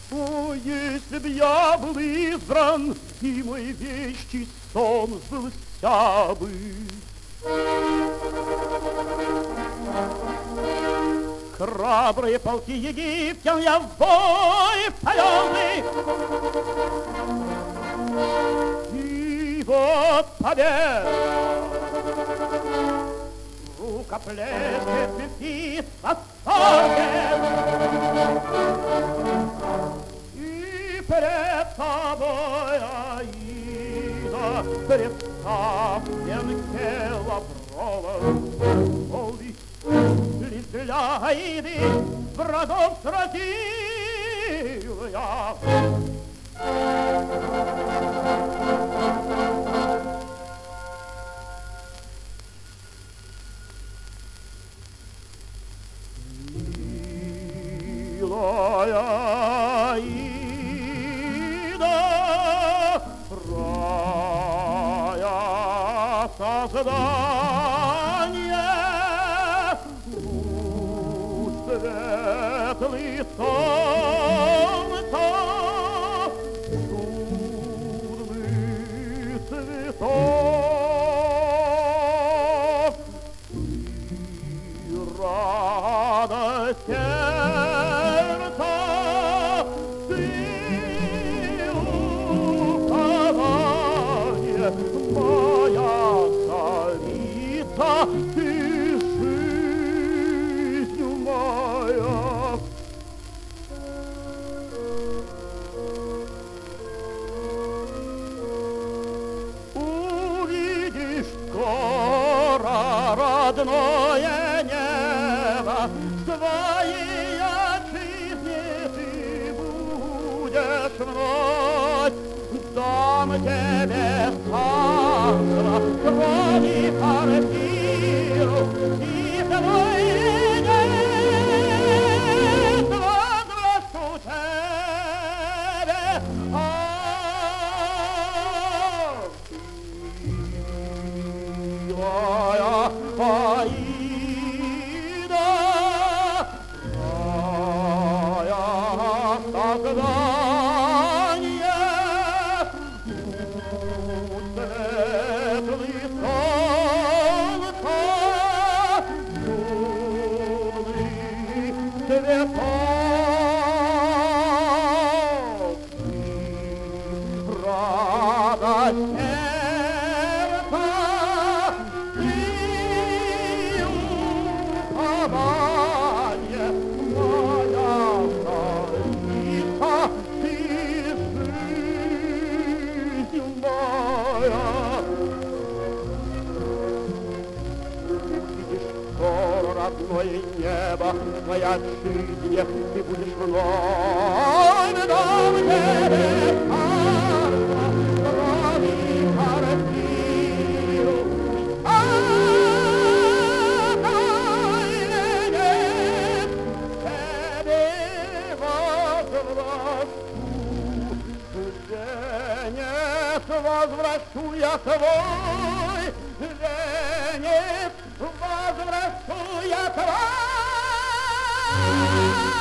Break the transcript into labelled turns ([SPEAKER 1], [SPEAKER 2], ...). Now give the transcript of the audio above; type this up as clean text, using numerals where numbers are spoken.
[SPEAKER 1] О, если б я был избран, и мой вещий сон сбылся бы. Храбрые полки египтян я в бой повел бы. И вот победа. Рукоплещет Мемфис в восторге. И пред собой Аида представлен Келаврова. Лишь для Аиды врагов сразил я. Милая Аида, рая создание, светлый солнца, судный цветов и радость сердца, ты упование, моя царица, ты жизнь моя. Увидишь скоро родное небо, своей отчизне ты будешь вновь. Дам тебе царство, крови Порфиру, и твой венец возвращу тебе. Милая Аида, рая создание, светлый солнца, судный цветов и радость сердца, и упование, моя царица, ты жизнь моя. Увидишь скоро родное небо, твоя отчизне, ты будешь вновь. Дам тебе царство, крови Порфиру, и твой венец тебе возвращу я твой венец, возвращу я твой.